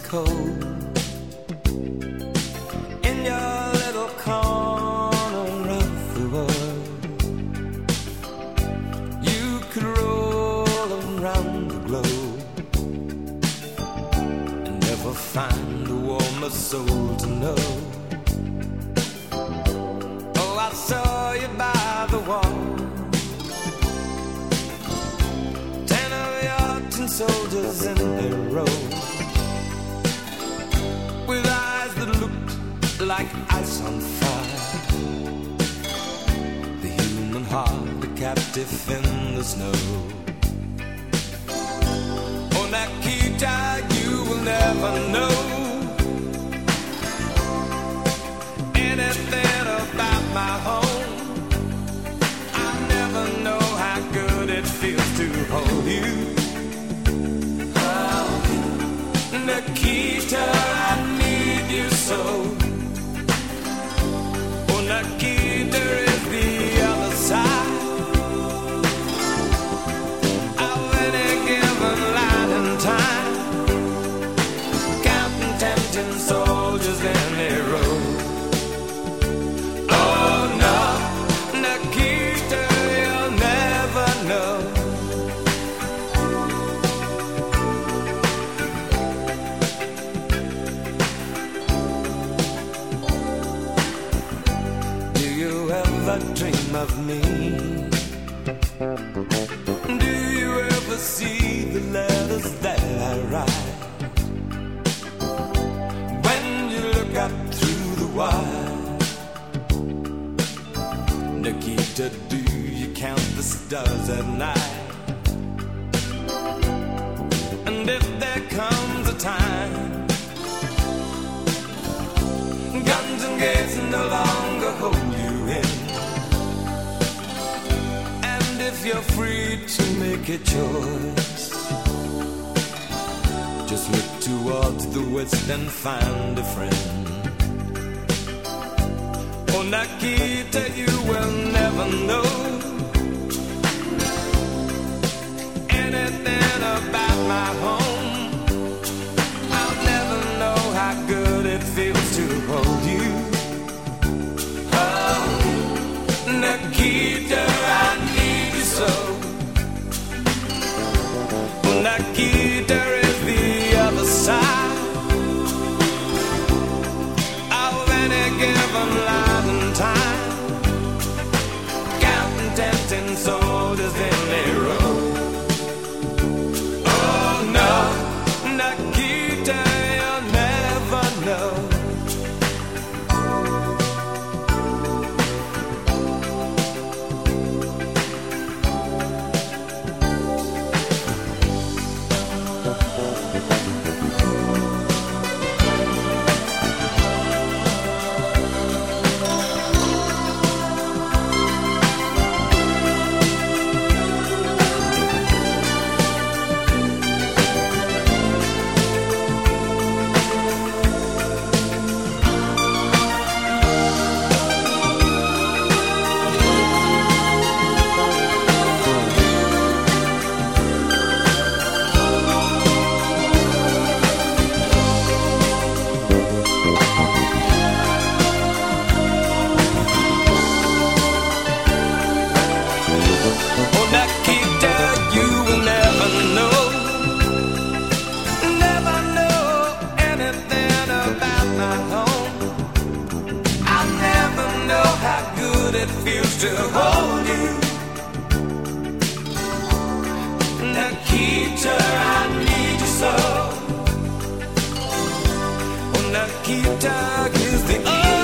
cold in your little corner of the world. You could roll around the globe and never find a warmer soul to know. Oh, I saw you by the wall, 10 of your tin soldiers in a row, with eyes that looked like ice on fire. The human heart, a captive in the snow. Oh, Nikita, you will never know anything about my home. I never know how good it feels to hold you. Oh, Nikita, I need you so. Oh, Nikita is the other side of any given light and time, counting tempting soldiers in a row. Oh no, Nikita, you'll never know. Do you ever dream of me? Do you ever see the letters that I write? When you look up through the wire, Nikita, do you count the stars at night? And if there comes a time guns and gates no longer hold you in, and if you're free to make a choice, just look towards the west and find a friend. Oh, Nikita, you will never know anything about my home. I'll never know how good it feels to hold you. Oh, Nikita, I need you so. Oh, Nikita is the other side of any given life and time, counting tempting soldiers in a row. Oh no, Nikita, you'll never know. It feels to hold you. Nikita, I need you so. Oh, Nikita is the